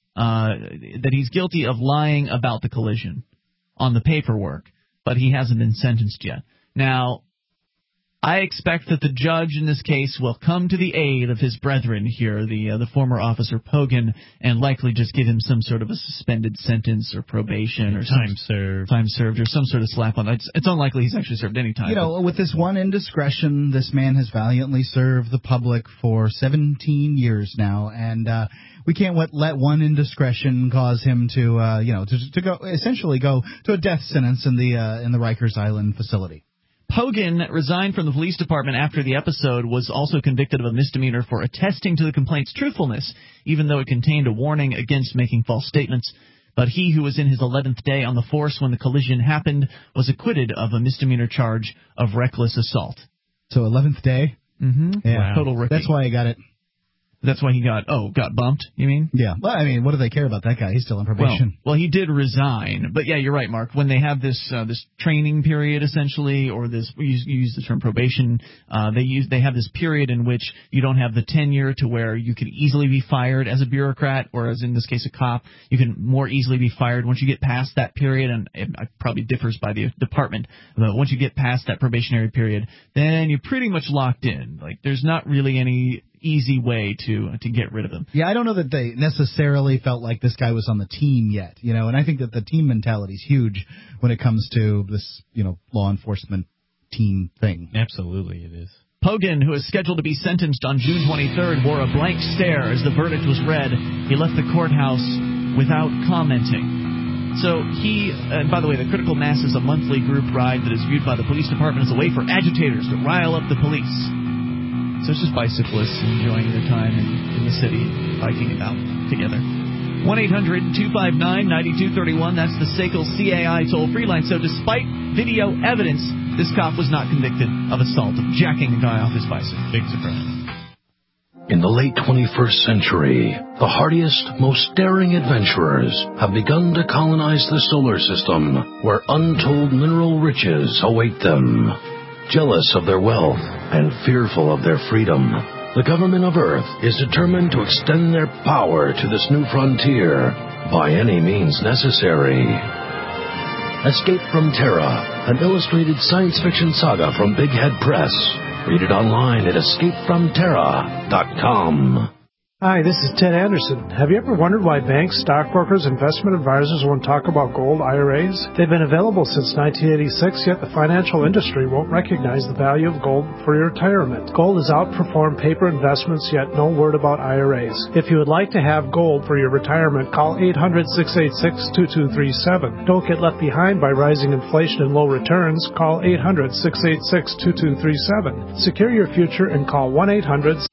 [SPEAKER 1] lying about the collision on the paperwork, but he hasn't been sentenced yet. Now, I expect that the judge in this case will come to the aid of his brethren here, the former officer Pogan, and likely just give him some sort of a suspended sentence or probation or time served or some sort of slap on. It's unlikely he's actually served any time.
[SPEAKER 3] With this one indiscretion, this man has valiantly served the public for 17 years now, and we can't let one indiscretion cause him to go to a death sentence in the Rikers Island facility.
[SPEAKER 1] Pogan resigned from the police department after the episode, was also convicted of a misdemeanor for attesting to the complaint's truthfulness, even though it contained a warning against making false statements. But he, who was in his 11th day on the force when the collision happened, was acquitted of a misdemeanor charge of reckless assault.
[SPEAKER 3] So 11th day?
[SPEAKER 1] Mm-hmm.
[SPEAKER 3] Yeah.
[SPEAKER 1] Wow. Total rookie.
[SPEAKER 3] That's why I got it.
[SPEAKER 1] That's why he got bumped, you mean?
[SPEAKER 3] Yeah. Well, I mean, what do they care about that guy? He's still on probation.
[SPEAKER 1] Well, he did resign. But yeah, you're right, Mark. When they have this training period, essentially, or you use the term probation, they have this period in which you don't have the tenure to where you could easily be fired as a bureaucrat, or as in this case a cop, you can more easily be fired once you get past that period, and it probably differs by the department. But once you get past that probationary period, then you're pretty much locked in. Like, there's not really any easy way to get rid of him.
[SPEAKER 3] Yeah, I don't know that they necessarily felt like this guy was on the team yet, and I think that the team mentality is huge when it comes to this, law enforcement team thing.
[SPEAKER 5] Absolutely, it is.
[SPEAKER 1] Pogan, who is scheduled to be sentenced on June 23rd, wore a blank stare as the verdict was read. He left the courthouse without commenting. So and by the way, the Critical Mass is a monthly group ride that is viewed by the police department as a way for agitators to rile up the police. So it's just bicyclists enjoying their time in the city, biking about together. 1-800-259-9231. That's the SACL CAI toll-free line. So despite video evidence, this cop was not convicted of assault, of jacking a guy off his bicycle. Big surprise.
[SPEAKER 4] In the late 21st century, the hardiest, most daring adventurers have begun to colonize the solar system, where untold mineral riches await them. Jealous of their wealth and fearful of their freedom, the government of Earth is determined to extend their power to this new frontier by any means necessary. Escape from Terra, an illustrated science fiction saga from Big Head Press. Read it online at escapefromterra.com.
[SPEAKER 22] Hi, this is Ted Anderson. Have you ever wondered why banks, stockbrokers, investment advisors won't talk about gold IRAs? They've been available since 1986, yet the financial industry won't recognize the value of gold for your retirement. Gold has outperformed paper investments, yet no word about IRAs. If you would like to have gold for your retirement, call 800-686-2237. Don't get left behind by rising inflation and low returns. Call 800-686-2237. Secure your future and call 1-800